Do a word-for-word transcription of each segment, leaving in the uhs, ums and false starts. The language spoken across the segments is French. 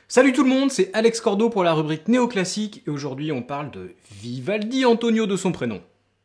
Salut tout le monde, c'est Alex Cordo pour la rubrique néoclassique et aujourd'hui on parle de Vivaldi, Antonio de son prénom.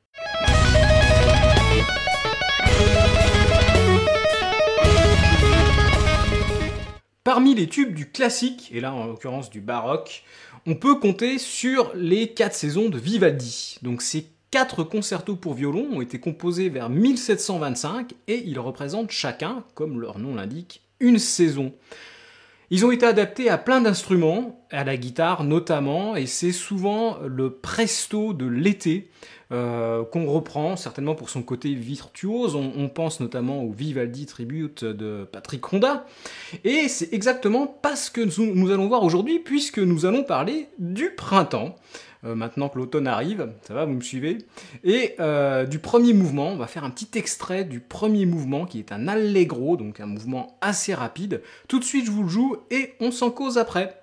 Parmi les tubes du classique, et là en l'occurrence du baroque, on peut compter sur les quatre saisons de Vivaldi. Donc ces quatre concertos pour violon ont été composés vers mille sept cent vingt-cinq et ils représentent chacun, comme leur nom l'indique, une saison. Ils ont été adaptés à plein d'instruments, à la guitare notamment, et c'est souvent le presto de l'été euh, qu'on reprend, certainement pour son côté virtuose. On, on pense notamment au Vivaldi Tribute de Patrick Rondat. Et c'est exactement pas ce que nous, nous allons voir aujourd'hui, puisque nous allons parler du printemps. Euh, maintenant que l'automne arrive, ça va, vous me suivez? Et euh, du premier mouvement, on va faire un petit extrait du premier mouvement qui est un allegro, donc un mouvement assez rapide. Tout de suite, je vous le joue et on s'en cause après.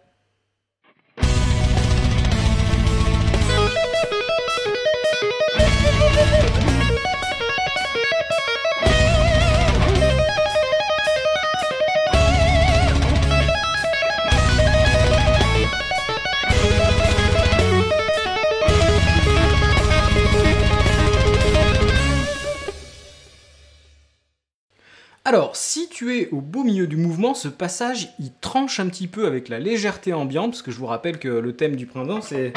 Alors, si tu es au beau milieu du mouvement, ce passage, il tranche un petit peu avec la légèreté ambiante, parce que je vous rappelle que le thème du printemps, c'est...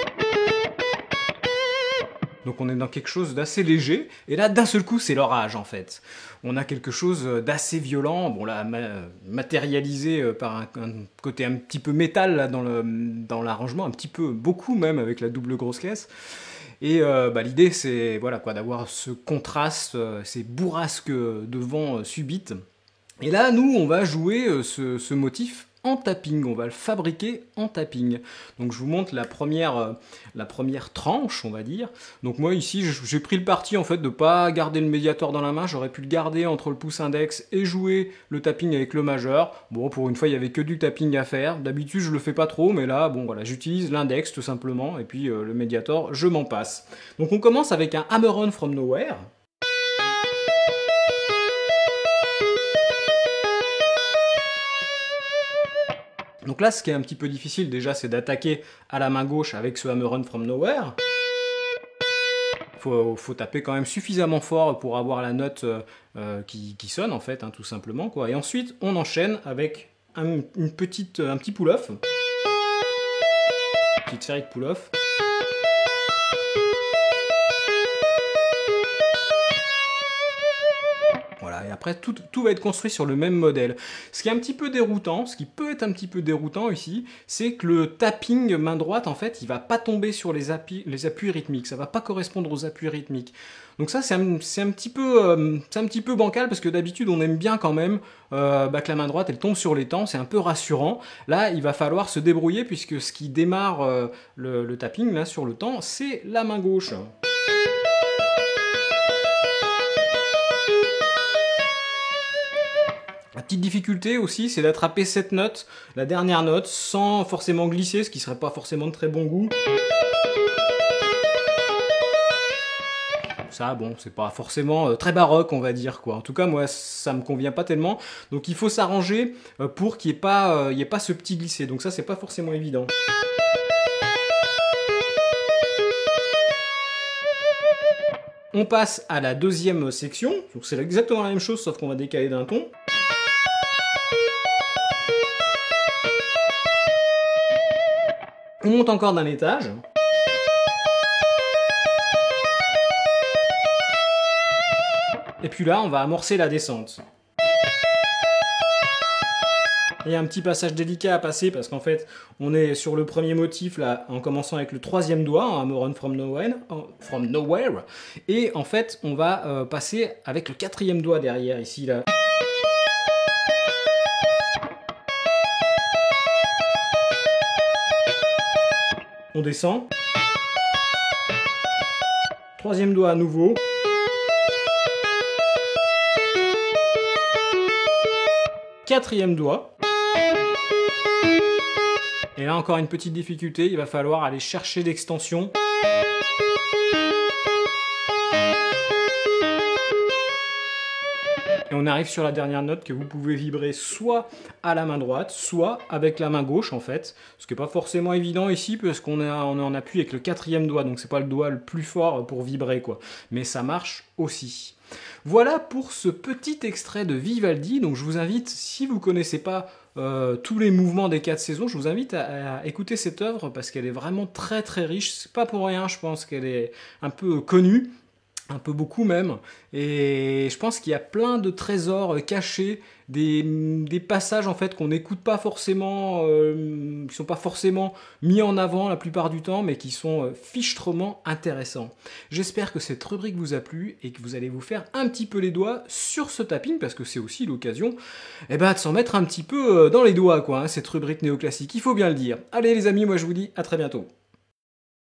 Donc on est dans quelque chose d'assez léger, et là, d'un seul coup, c'est l'orage, en fait. On a quelque chose d'assez violent, bon là, ma- matérialisé par un, un côté un petit peu métal là, dans, le, dans l'arrangement, un petit peu, beaucoup même, avec la double grosse caisse. Et euh, bah, l'idée, c'est voilà, quoi, d'avoir ce contraste, euh, ces bourrasques de vent euh, subites. Et là, nous, on va jouer euh, ce, ce motif en tapping, on va le fabriquer en tapping. Donc je vous montre la première, euh, la première tranche, on va dire. Donc moi ici, j'ai pris le parti en fait de pas garder le médiator dans la main, j'aurais pu le garder entre le pouce index et jouer le tapping avec le majeur. Bon, pour une fois, il y avait que du tapping à faire. D'habitude, je le fais pas trop, mais là, bon voilà, j'utilise l'index tout simplement, et puis euh, le médiator, je m'en passe. Donc on commence avec un Hammer-on from Nowhere. Donc là, ce qui est un petit peu difficile déjà, c'est d'attaquer à la main gauche avec ce Hammer-on from Nowhere. Faut, faut taper quand même suffisamment fort pour avoir la note euh, qui, qui sonne en fait, hein, tout simplement, quoi. Et ensuite, on enchaîne avec un, une petite, un petit pull-off. Petite série de pull-off. Voilà, et après tout, tout va être construit sur le même modèle. Ce qui est un petit peu déroutant, ce qui peut être un petit peu déroutant ici, c'est que le tapping main droite, en fait, il va pas tomber sur les appuis, les appuis rythmiques, ça va pas correspondre aux appuis rythmiques. Donc ça, c'est un, c'est un petit peu, euh, c'est un petit peu bancal, parce que d'habitude, on aime bien quand même euh, bah, que la main droite, elle tombe sur les temps, c'est un peu rassurant. Là, il va falloir se débrouiller, puisque ce qui démarre euh, le, le tapping, là, sur le temps, c'est la main gauche. La petite difficulté aussi, c'est d'attraper cette note, la dernière note, sans forcément glisser, ce qui serait pas forcément de très bon goût. Ça, bon, c'est pas forcément très baroque, on va dire, quoi. En tout cas, moi, ça me convient pas tellement. Donc il faut s'arranger pour qu'il n'y ait pas, il y ait pas ce petit glissé. Donc ça, c'est pas forcément évident. On passe à la deuxième section. Donc c'est exactement la même chose, sauf qu'on va décaler d'un ton. On monte encore d'un étage. Et puis là, on va amorcer la descente. Il y a un petit passage délicat à passer parce qu'en fait, on est sur le premier motif là, en commençant avec le troisième doigt, un Hammer-on from Nowhere, from Nowhere, et en fait, on va euh, passer avec le quatrième doigt derrière ici là. On descend. Troisième doigt à nouveau. Quatrième doigt. Et là encore une petite difficulté, il va falloir aller chercher l'extension. Et on on arrive sur la dernière note que vous pouvez vibrer soit à la main droite, soit avec la main gauche en fait. Ce qui n'est pas forcément évident ici parce qu'on est, on est en appui avec le quatrième doigt, donc c'est pas le doigt le plus fort pour vibrer quoi. Mais ça marche aussi. Voilà pour ce petit extrait de Vivaldi. Donc je vous invite, si vous ne connaissez pas euh, tous les mouvements des quatre saisons, je vous invite à, à écouter cette œuvre parce qu'elle est vraiment très très riche. C'est pas pour rien, je pense qu'elle est un peu connue. Un peu beaucoup même, et je pense qu'il y a plein de trésors cachés, des, des passages en fait qu'on n'écoute pas forcément, euh, qui sont pas forcément mis en avant la plupart du temps, mais qui sont euh, fichtrement intéressants. J'espère que cette rubrique vous a plu et que vous allez vous faire un petit peu les doigts sur ce tapping, parce que c'est aussi l'occasion eh ben, de s'en mettre un petit peu dans les doigts, quoi, hein, cette rubrique néoclassique, il faut bien le dire. Allez les amis, moi je vous dis à très bientôt.